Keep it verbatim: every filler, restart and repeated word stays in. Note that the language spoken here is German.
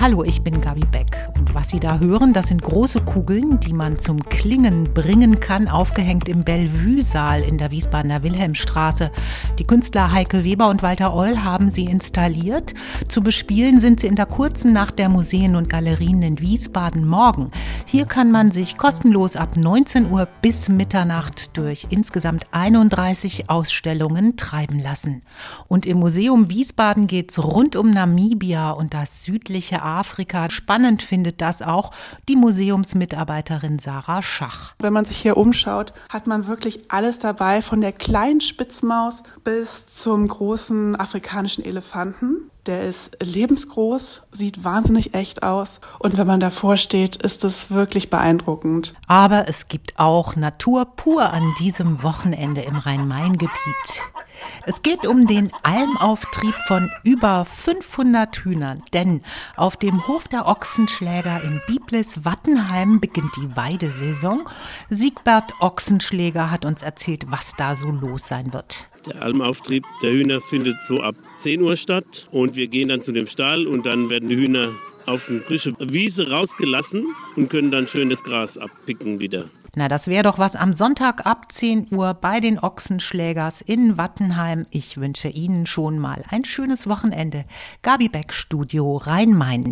Hallo, ich bin Gabi Beck und was Sie da hören, das sind große Kugeln, die man zum Klingen bringen kann, aufgehängt im Bellevue-Saal in der Wiesbadener Wilhelmstraße. Die Künstler Heike Weber und Walter Oll haben sie installiert. Zu bespielen sind sie in der kurzen Nacht der Museen und Galerien in Wiesbaden morgen. Hier kann man sich kostenlos ab neunzehn Uhr bis Mitternacht durch insgesamt einunddreißig Ausstellungen treiben lassen. Und im Museum Wiesbaden geht's rund um Namibia und das südliche Afrika. Spannend findet das auch die Museumsmitarbeiterin Sarah Schach. Wenn man sich hier umschaut, hat man wirklich alles dabei, von der kleinen Spitzmaus bis zum großen afrikanischen Elefanten. Der ist lebensgroß, sieht wahnsinnig echt aus und wenn man davor steht, ist es wirklich beeindruckend. Aber es gibt auch Natur pur an diesem Wochenende im Rhein-Main-Gebiet. Es geht um den Almauftrieb von über fünfhundert Hühnern, denn auf dem Hof der Ochsenschläger in Biblis-Wattenheim beginnt die Weidesaison. Siegbert Ochsenschläger hat uns erzählt, was da so los sein wird. Der Almauftrieb der Hühner findet so ab zehn Uhr statt und wir gehen dann zu dem Stall und dann werden die Hühner auf eine frische Wiese rausgelassen und können dann schön das Gras abpicken wieder. Na, das wäre doch was am Sonntag ab zehn Uhr bei den Ochsenschlägers in Wattenheim. Ich wünsche Ihnen schon mal ein schönes Wochenende. Gabi Beck, Studio Rhein-Main.